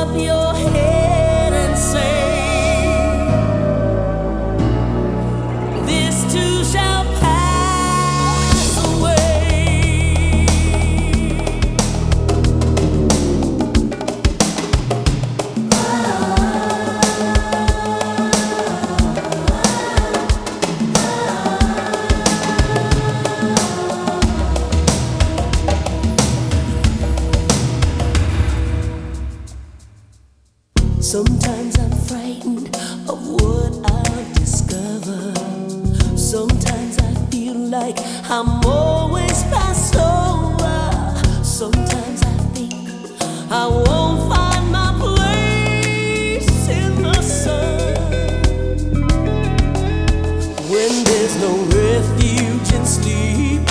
up your head and say, this too shall pass away. Sometimes I'm frightened of what I'll discover. Sometimes I feel like I'm always passed over. Sometimes I think I won't find my place in the sun. When there's no refuge in sleeping,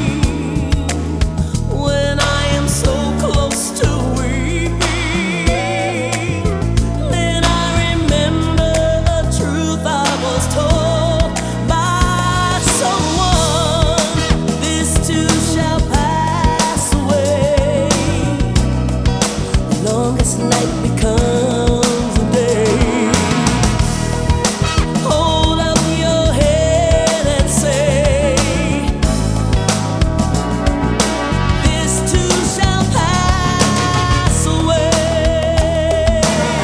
when I am so close to weeping, then I remember a truth I was told by someone. This too shall pass away. The longest night becomes a day. Hold up your head and say, this too shall pass away.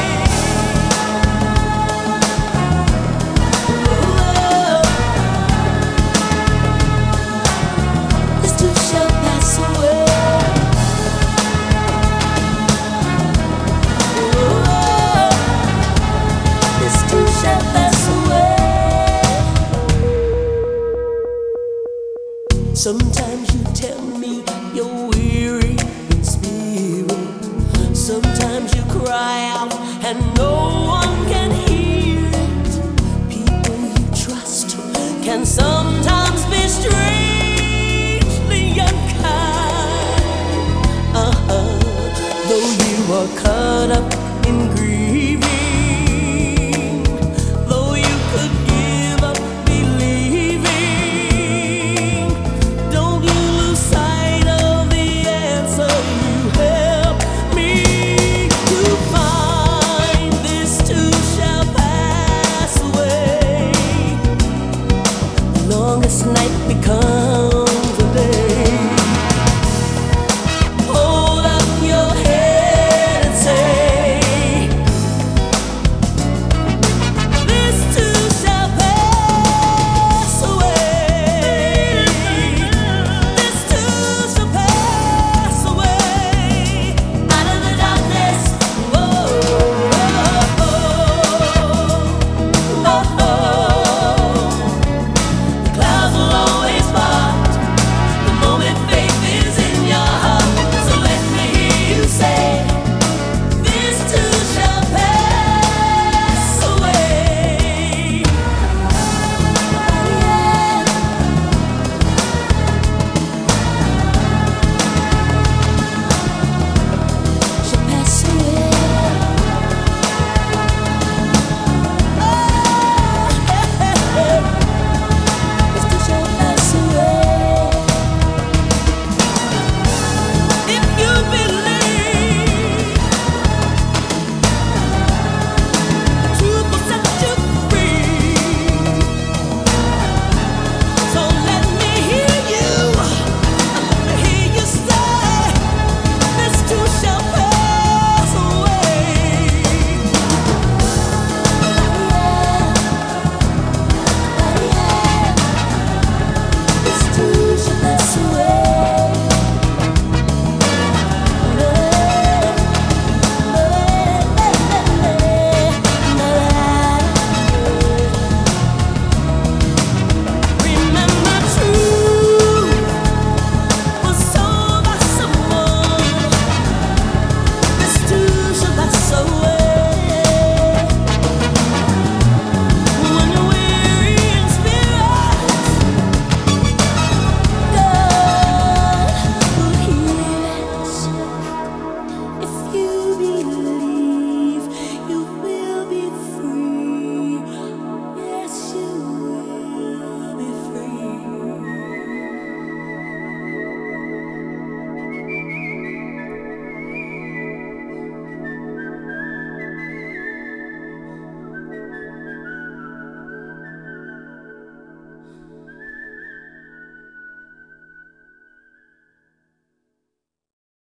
This too shall pass away. This too shall pass away. Sometimes you tell me you're weary in spirit. Sometimes you cry out and no one can hear it. People you trust can sometimes be strange.